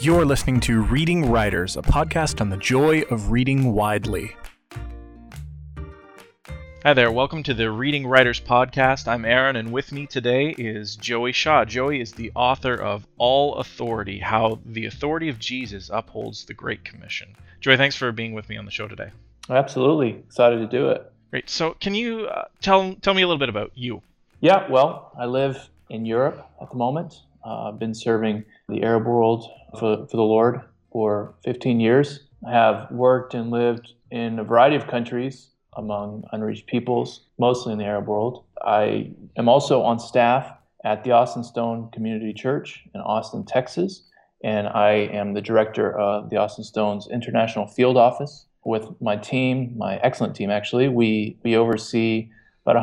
You're listening to Reading Writers, a podcast on the joy of reading widely. Hi there, welcome to the Reading Writers podcast. I'm Aaron, and with me today is Joey Shaw. Joey is the author of All Authority, How the Authority of Jesus Upholds the Great Commission. Joey, thanks for being with me on the show today. Absolutely. Excited to do it. Great. So can you tell me a little bit about you? Yeah, well, I live in Europe at the moment. I've been serving the Arab world for the Lord for 15 years. I have worked and lived in a variety of countries among unreached peoples, mostly in the Arab world. I am also on staff at the Austin Stone Community Church in Austin, Texas, and I am the director of the Austin Stone's International Field Office. With my team, my excellent team actually, we oversee about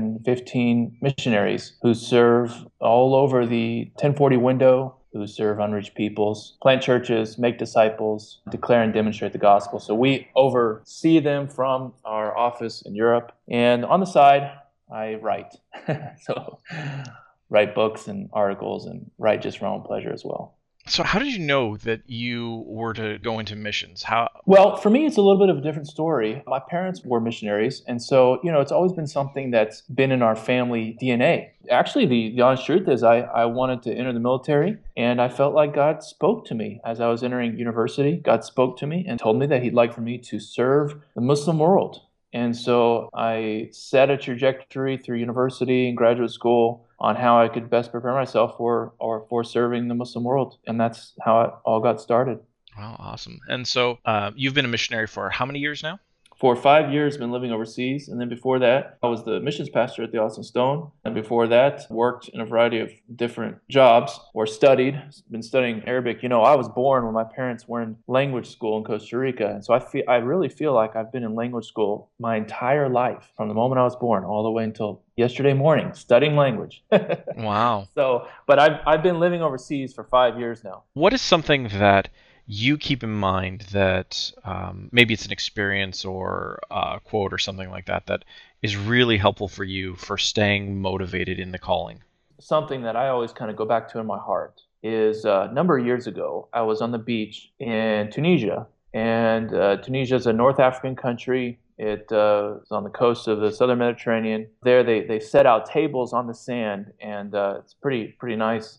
115 missionaries who serve all over the 1040 window, who serve unreached peoples, plant churches, make disciples, declare and demonstrate the gospel. So we oversee them from our office in Europe. And on the side, I write. So write books and articles and write just for my own pleasure as well. So how did you know that you were to go into missions? Well, for me, it's a little bit of a different story. My parents were missionaries, and so, it's always been something that's been in our family DNA. Actually, the honest truth is I wanted to enter the military, and I felt like God spoke to me as I was entering university. God spoke to me and told me that He'd like for me to serve the Muslim world. And so I set a trajectory through university and graduate school on how I could best prepare myself for serving the Muslim world. And that's how it all got started. Wow, awesome. And so you've been a missionary for how many years now? For 5 years, been living overseas. And then before that, I was the missions pastor at the Austin Stone. And before that, worked in a variety of different jobs or been studying Arabic. I was born when my parents were in language school in Costa Rica. And so I really feel like I've been in language school my entire life, from the moment I was born all the way until yesterday morning, studying language. Wow. But I've been living overseas for 5 years now. What is something that you keep in mind that maybe it's an experience or a quote or something like that is really helpful for you for staying motivated in the calling? Something that I always kind of go back to in my heart is a number of years ago, I was on the beach in Tunisia. And Tunisia is a North African country. It is on the coast of the southern Mediterranean. There they set out tables on the sand, and it's pretty nice.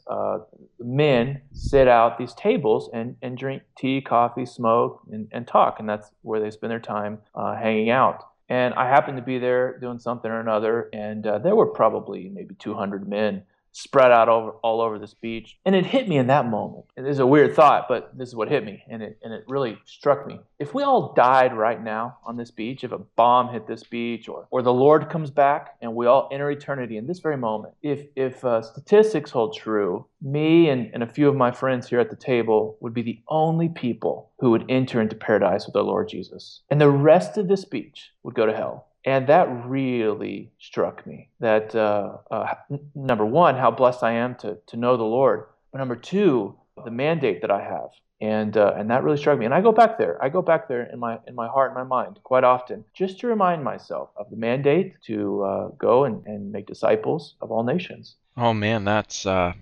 Men sit out these tables and drink tea, coffee, smoke, and talk, and that's where they spend their time hanging out. And I happened to be there doing something or another, and there were probably maybe 200 men spread out all over this beach. And it hit me in that moment. It is a weird thought, but this is what hit me, and it really struck me. If we all died right now on this beach, if a bomb hit this beach, or the Lord comes back and we all enter eternity in this very moment, if statistics hold true, me and a few of my friends here at the table would be the only people who would enter into paradise with our Lord Jesus. And the rest of this beach would go to hell. And that really struck me, that number one, how blessed I am to know the Lord, but number two, the mandate that I have. And that really struck me. And I go back there in my heart and my mind quite often, just to remind myself of the mandate to go and make disciples of all nations. Oh man, that's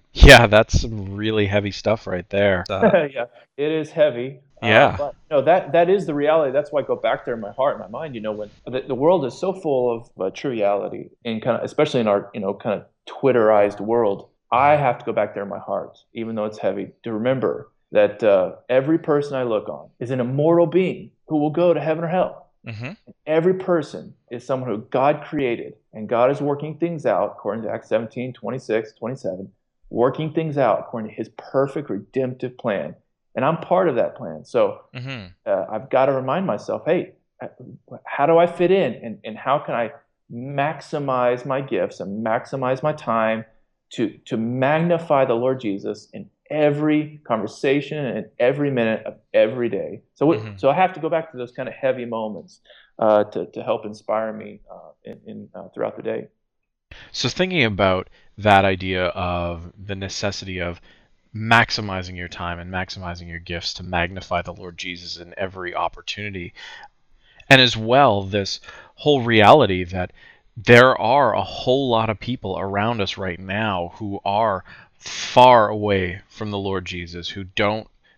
some really heavy stuff right there. Yeah, it is heavy. Yeah. But that is the reality. That's why I go back there in my heart and my mind. When the world is so full of true reality, and especially in our kind of Twitterized world, I have to go back there in my heart, even though it's heavy, to remember that every person I look on is an immortal being who will go to heaven or hell. Mm-hmm. Every person is someone who God created, and God is working things out according to Acts 17, 26, 27, working things out according to His perfect redemptive plan. And I'm part of that plan. So I've got to remind myself, hey, how do I fit in? And how can I maximize my gifts and maximize my time to magnify the Lord Jesus in every conversation and every minute of every day? So I have to go back to those kind of heavy moments to help inspire me throughout the day. So thinking about that idea of the necessity of maximizing your time and maximizing your gifts to magnify the Lord Jesus in every opportunity. And as well, this whole reality that there are a whole lot of people around us right now who are far away from the Lord Jesus, who don't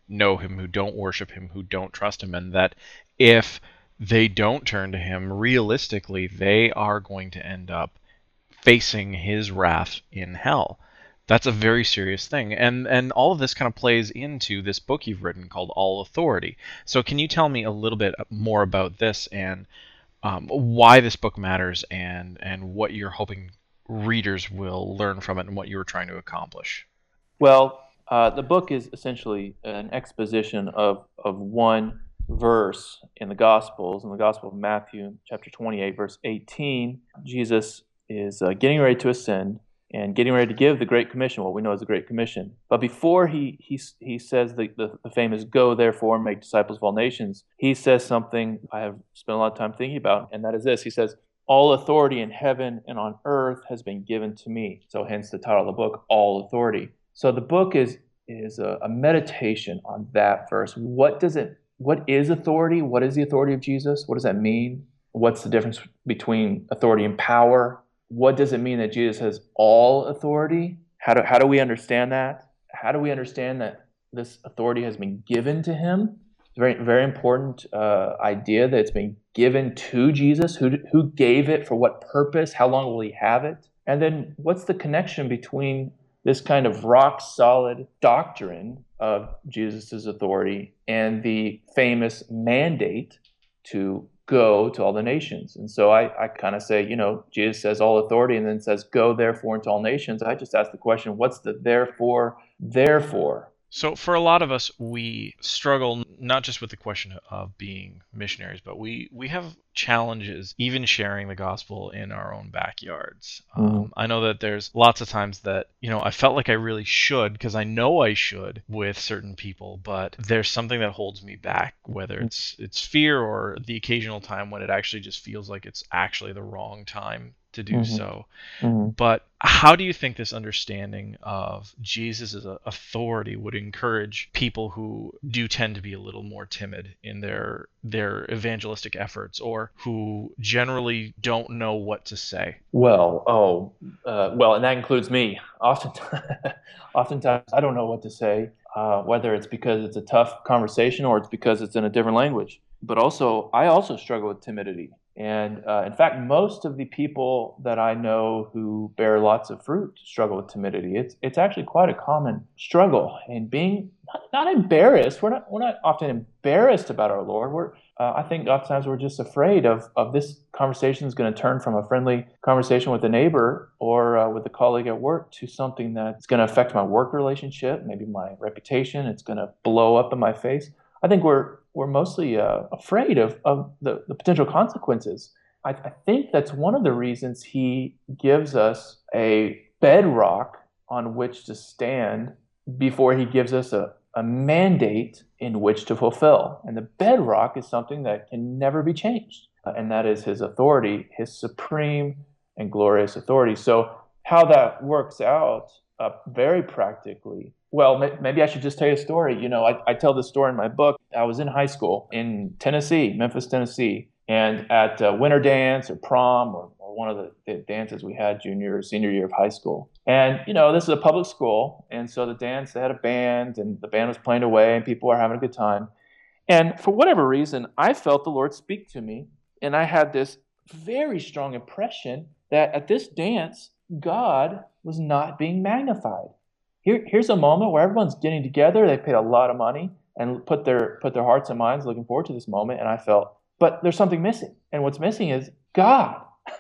know him, who don't worship him, who don't trust him, and that if they don't turn to him, realistically, they are going to end up facing his wrath in hell. That's a very serious thing. And all of this kind of plays into this book you've written called All Authority. So can you tell me a little bit more about this and why this book matters and what you're hoping readers will learn from it and what you were trying to accomplish? Well, the book is essentially an exposition of one verse in the Gospels. In the Gospel of Matthew, chapter 28, verse 18, Jesus is getting ready to ascend and getting ready to give the Great Commission, what we know as the Great Commission. But before he says the famous "Go therefore and make disciples of all nations," he says something I have spent a lot of time thinking about, and that is this. He says, "All authority in heaven and on earth has been given to me." So hence the title of the book, All Authority. So the book is a meditation on that verse. What is authority? What is the authority of Jesus? What does that mean? What's the difference between authority and power? What does it mean that Jesus has all authority? How do we understand that? How do we understand that this authority has been given to him? It's a very, very important idea that it's been given to Jesus. Who gave it? For what purpose? How long will he have it? And then what's the connection between this kind of rock solid doctrine of Jesus' authority and the famous mandate to go to all the nations? And so I kind of say, Jesus says all authority and then says, go therefore into all nations. I just ask the question, what's the therefore? So for a lot of us, we struggle not just with the question of being missionaries, but we have challenges even sharing the gospel in our own backyards. I know that there's lots of times that, I felt like I really should because I know I should with certain people, but there's something that holds me back, whether it's fear or the occasional time when it actually just feels like it's actually the wrong time to do so. But how do you think this understanding of Jesus' authority would encourage people who do tend to be a little more timid in their evangelistic efforts or who generally don't know what to say? Well, and that includes me. Oftentimes I don't know what to say, whether it's because it's a tough conversation or it's because it's in a different language. But I also struggle with timidity. And in fact, most of the people that I know who bear lots of fruit struggle with timidity. It's actually quite a common struggle. And being not embarrassed, we're not often embarrassed about our Lord. I think oftentimes we're just afraid of this conversation is going to turn from a friendly conversation with a neighbor or with a colleague at work to something that's going to affect my work relationship, maybe my reputation. It's going to blow up in my face. I think we're mostly afraid of the potential consequences. I think that's one of the reasons he gives us a bedrock on which to stand before he gives us a mandate in which to fulfill. And the bedrock is something that can never be changed, and that is his authority, his supreme and glorious authority. So how that works out very practically. Well, maybe I should just tell you a story. I tell this story in my book. I was in high school in Tennessee, Memphis, Tennessee, and at winter dance or prom or one of the dances we had junior or senior year of high school. And, this is a public school. And so the dance, they had a band and the band was playing away and people were having a good time. And for whatever reason, I felt the Lord speak to me. And I had this very strong impression that at this dance, God was not being magnified. Here's a moment where everyone's getting together. They paid a lot of money and put their hearts and minds looking forward to this moment. And I felt, but there's something missing. And what's missing is God.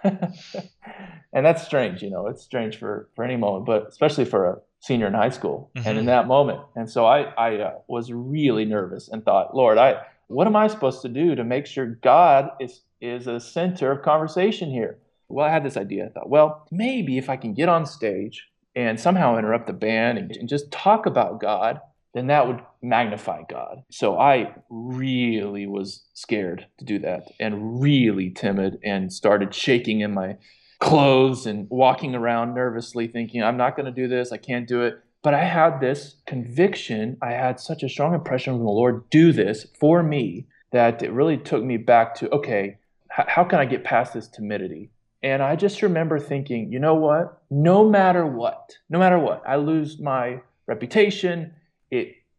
And that's strange, it's strange for any moment, but especially for a senior in high school and in that moment. And so I was really nervous and thought, Lord, what am I supposed to do to make sure God is a center of conversation here? Well, I had this idea. I thought, well, maybe if I can get on stage and somehow interrupt the band and just talk about God, then that would magnify God. So I really was scared to do that and really timid and started shaking in my clothes and walking around nervously thinking, I'm not going to do this. I can't do it. But I had this conviction. I had such a strong impression from the Lord, do this for me, that it really took me back to, okay, how can I get past this timidity? And I just remember thinking, you know what? No matter what, I lose my reputation. It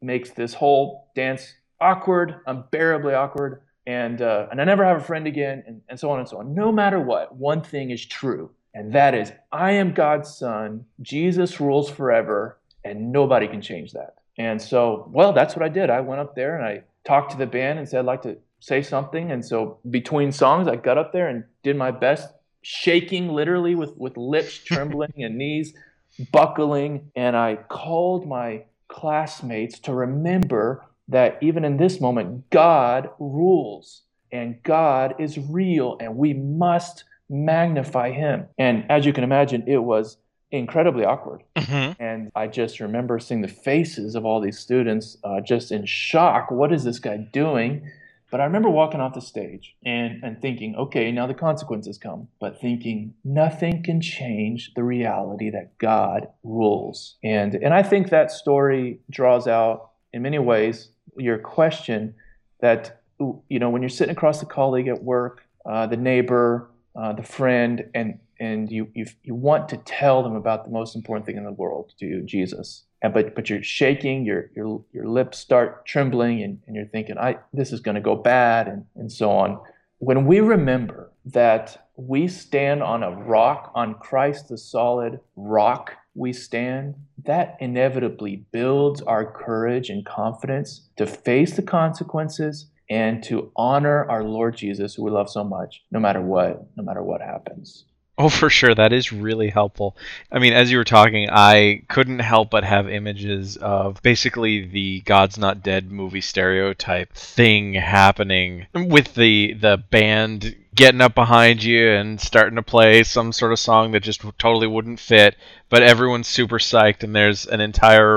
makes this whole dance awkward, unbearably awkward, and I never have a friend again, and so on and so on. No matter what, one thing is true, and that is I am God's son. Jesus rules forever, and nobody can change that. And so, well, that's what I did. I went up there and I talked to the band and said I'd like to say something. And so between songs, I got up there and did my best, shaking literally with lips trembling and knees buckling. And I called my classmates to remember that even in this moment, God rules and God is real and we must magnify him. And as you can imagine, it was incredibly awkward. Mm-hmm. And I just remember seeing the faces of all these students just in shock. What is this guy doing? But I remember walking off the stage and thinking, okay, now the consequences come. But thinking nothing can change the reality that God rules. And I think that story draws out, in many ways, your question that, you know, when you're sitting across the colleague at work, the neighbor, the friend, and you want to tell them about the most important thing in the world to you, Jesus. But you're shaking, your lips start trembling, and you're thinking, this is going to go bad, and so on. When we remember that we stand on a rock, on Christ the solid rock we stand, that inevitably builds our courage and confidence to face the consequences and to honor our Lord Jesus, who we love so much, no matter what happens. Oh, for sure. That is really helpful. I mean, as you were talking, I couldn't help but have images of basically the God's Not Dead movie stereotype thing happening with the band getting up behind you and starting to play some sort of song that just totally wouldn't fit, but everyone's super psyched and there's an entire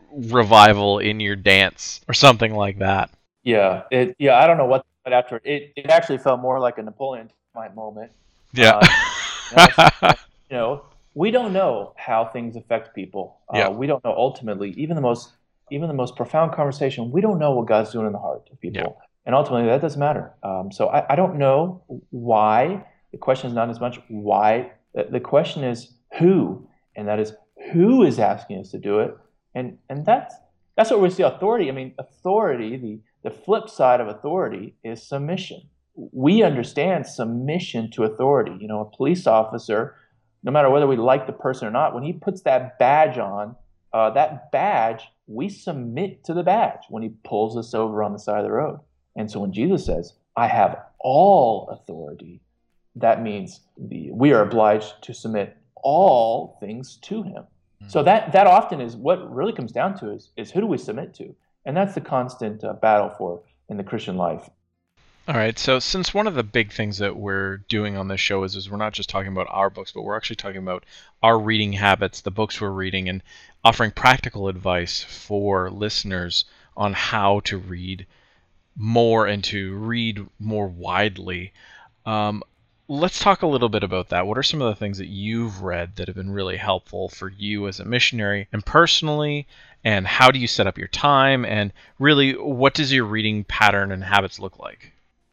revival in your dance or something like that. Yeah, I don't know what, but after it actually felt more like a Napoleon Dynamite moment. Yeah. You know, we don't know how things affect people. Yeah. We don't know ultimately, even the most profound conversation, we don't know what God's doing in the heart of people. Yeah. And ultimately, that doesn't matter. So I don't know why. The question is not as much why. The question is who, and that is who is asking us to do it. And that's what we see authority. I mean, authority, the flip side of authority is submission. We understand submission to authority. You know, a police officer, no matter whether we like the person or not, when he puts that badge on, we submit to the badge when he pulls us over on the side of the road. And so when Jesus says, I have all authority, that means we are obliged to submit all things to him. Mm-hmm. So that often is what really comes down to is who do we submit to? And that's the constant battle for in the Christian life. All right, so since one of the big things that we're doing on this show is we're not just talking about our books, but we're actually talking about our reading habits, the books we're reading, and offering practical advice for listeners on how to read more and to read more widely. Let's talk a little bit about that. What are some of the things that you've read that have been really helpful for you as a missionary and personally, and how do you set up your time, and really, what does your reading pattern and habits look like?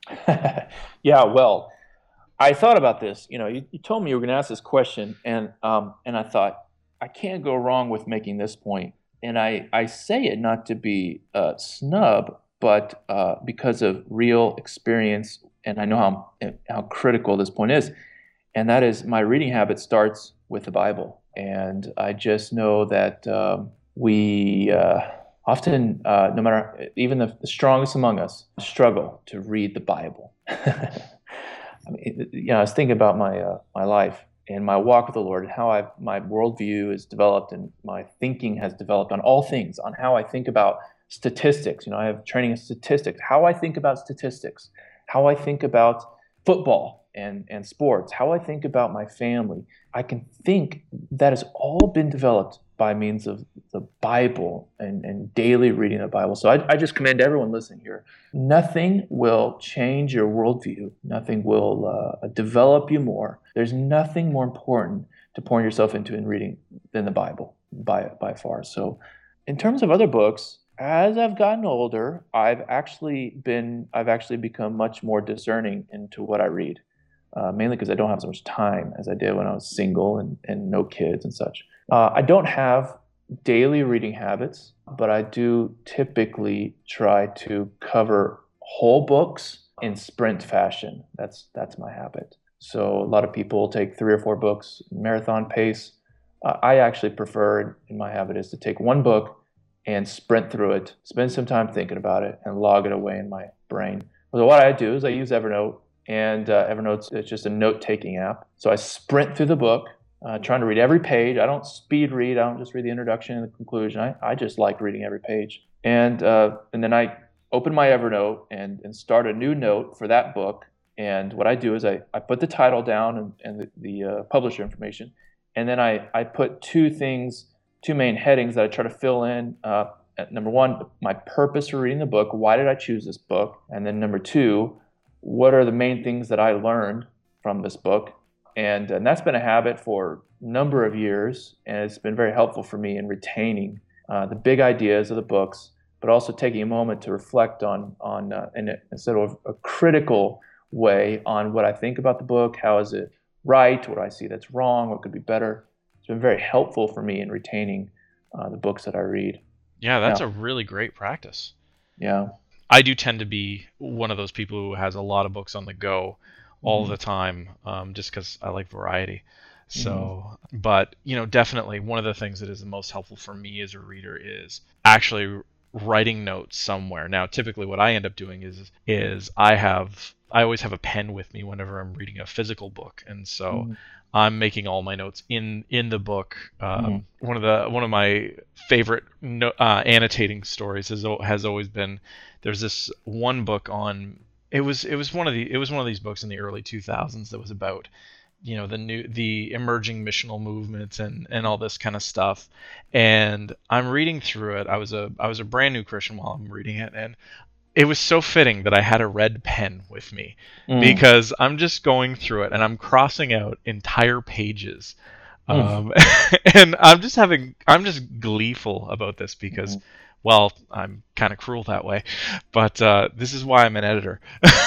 Yeah, well, I thought about this. You know, you told me you were going to ask this question, and I thought I can't go wrong with making this point. And I say it not to be snub, but because of real experience, and I know how critical this point is. And that is, my reading habit starts with the Bible, and I just know that we. Often, no matter, even the strongest among us struggle to read the Bible. I mean, you know, I was thinking about my life and my walk with the Lord, and how my worldview is developed and my thinking has developed on all things, on how I think about statistics. You know, I have training in statistics, how I think about statistics, how I think about football and sports, how I think about my family. I can think that has all been developed by means of the Bible and daily reading the Bible. So I just commend everyone listening here. Nothing will change your worldview. Nothing will develop you more. There's nothing more important to pouring yourself into in reading than the Bible by far. So in terms of other books, as I've gotten older, I've actually become much more discerning into what I read, mainly because I don't have so much time as I did when I was single and no kids and such. I don't have daily reading habits, but I do typically try to cover whole books in sprint fashion. That's my habit. So a lot of people take 3 or 4 books marathon pace. I actually prefer, in my habit, is to take one book and sprint through it, spend some time thinking about it, and log it away in my brain. So what I do is I use Evernote, and Evernote's it's just a note-taking app. So I sprint through the book, trying to read every page. I don't speed read. I don't just read the introduction and the conclusion. I just like reading every page. And then I open my Evernote and start a new note for that book. And what I do is I put the title down and the publisher information. And then I put two main headings that I try to fill in. Number one, my purpose for reading the book. Why did I choose this book? And then number two, what are the main things that I learned from this book? And that's been a habit for a number of years, and it's been very helpful for me in retaining the big ideas of the books, but also taking a moment to reflect on instead of a critical way on what I think about the book, how is it right, what do I see that's wrong, what could be better. It's been very helpful for me in retaining the books that I read. Yeah, that's a really great practice. Yeah. I do tend to be one of those people who has a lot of books on the go all the time, just because I like variety. So, but definitely one of the things that is the most helpful for me as a reader is actually writing notes somewhere. Now, typically what I end up doing is I always have a pen with me whenever I'm reading a physical book, and so I'm making all my notes in the book. One of my favorite annotating stories has always been, there's this one book on, it was one of these books in the early 2000s that was about the emerging missional movements and all this kind of stuff. And I'm reading through it. I was a brand new Christian while I'm reading it, and it was so fitting that I had a red pen with me because I'm just going through it and I'm crossing out entire pages. And I'm just gleeful about this because, well, I'm kind of cruel that way, but this is why I'm an editor.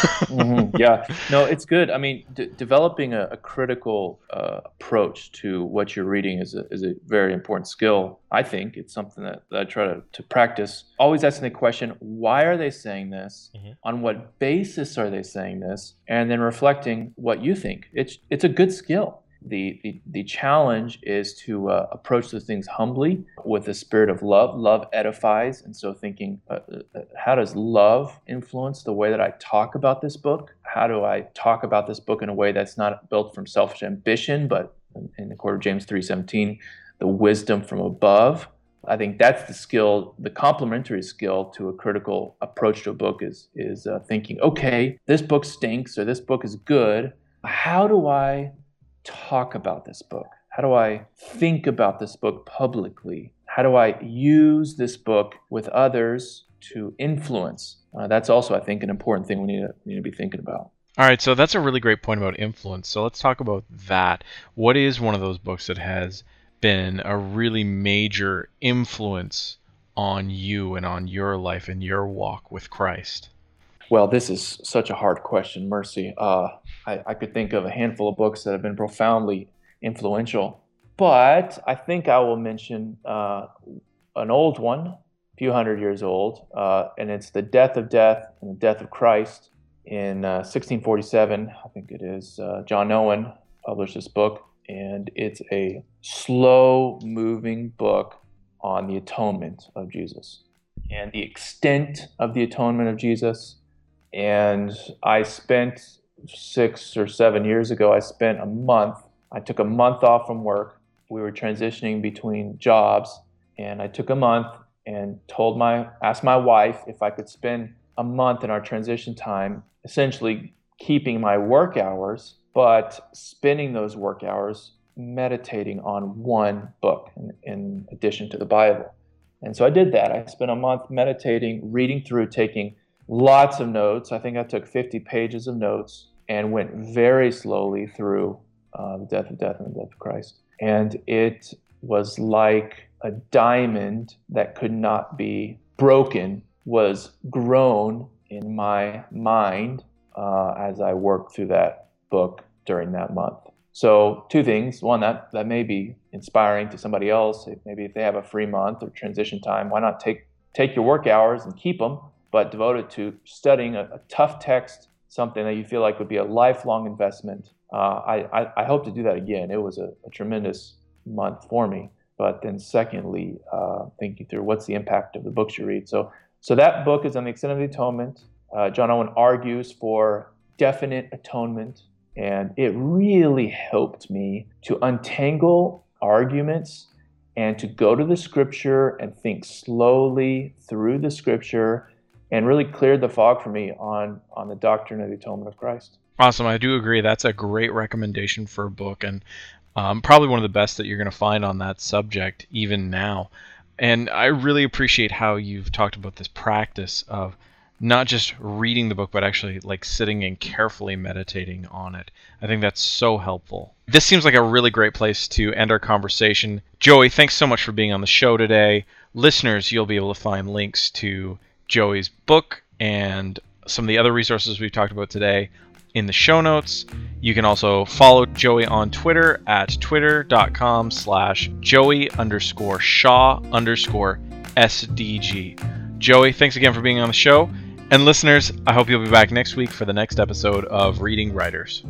Yeah, no, it's good. I mean, developing a critical approach to what you're reading is a very important skill. I think it's something that I try to practice. Always asking the question, why are they saying this? On what basis are they saying this? And then reflecting what you think. It's a good skill. The challenge is to approach those things humbly with the spirit of love. Love edifies, and so thinking, how does love influence the way that I talk about this book? How do I talk about this book in a way that's not built from selfish ambition, but in the according to James 3:17, the wisdom from above? I think that's the skill, the complementary skill to a critical approach to a book is thinking, okay, this book stinks or this book is good. How do I talk about this book? How do I think about this book publicly? How do I use this book with others to influence? That's also, I think, an important thing we need to be thinking about. All right, so that's a really great point about influence. So let's talk about that. What is one of those books that has been a really major influence on you and on your life and your walk with Christ? Well, this is such a hard question, Mercy. I could think of a handful of books that have been profoundly influential, but I think I will mention an old one, a few hundred years old, and it's The Death of Death and the Death of Christ. In 1647, I think it is, John Owen published this book, and it's a slow-moving book on the atonement of Jesus and the extent of the atonement of Jesus. And I spent 6 or 7 years ago, I took a month off from work. We were transitioning between jobs, and I took a month and asked my wife if I could spend a month in our transition time, essentially keeping my work hours, but spending those work hours meditating on one book in addition to the Bible. And so I did that. I spent a month meditating, reading through, taking lots of notes. I think I took 50 pages of notes and went very slowly through The Death of Death and the Death of Christ. And it was like a diamond that could not be broken was grown in my mind as I worked through that book during that month. So two things. One, that may be inspiring to somebody else. Maybe if they have a free month or transition time, why not take your work hours and keep them, but devote it to studying a tough text, something that you feel like would be a lifelong investment. I hope to do that again. It was a tremendous month for me. But then secondly, thinking through what's the impact of the books you read. So that book is on the extent of the atonement. John Owen argues for definite atonement, and it really helped me to untangle arguments and to go to the scripture and think slowly through the scripture, and really cleared the fog for me on the doctrine of the atonement of Christ. Awesome. I do agree. That's a great recommendation for a book, and probably one of the best that you're going to find on that subject even now. And I really appreciate how you've talked about this practice of not just reading the book, but actually like sitting and carefully meditating on it. I think that's so helpful. This seems like a really great place to end our conversation. Joey, thanks so much for being on the show today. Listeners, you'll be able to find links to Joey's book and some of the other resources we've talked about today in the show notes. You can also follow Joey on Twitter at twitter.com/Joey_Shaw_SDG. Joey, thanks again for being on the show. And listeners, I hope you'll be back next week for the next episode of Reading Writers.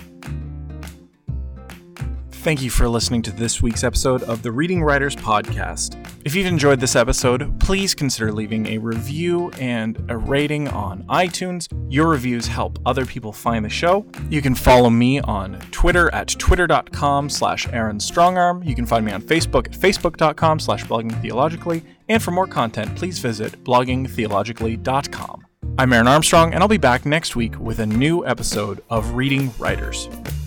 Thank you for listening to this week's episode of the Reading Writers Podcast. If you've enjoyed this episode, please consider leaving a review and a rating on iTunes. Your reviews help other people find the show. You can follow me on Twitter at twitter.com/AaronStrongarm. You can find me on Facebook at facebook.com/bloggingtheologically. And for more content, please visit bloggingtheologically.com. I'm Aaron Armstrong, and I'll be back next week with a new episode of Reading Writers.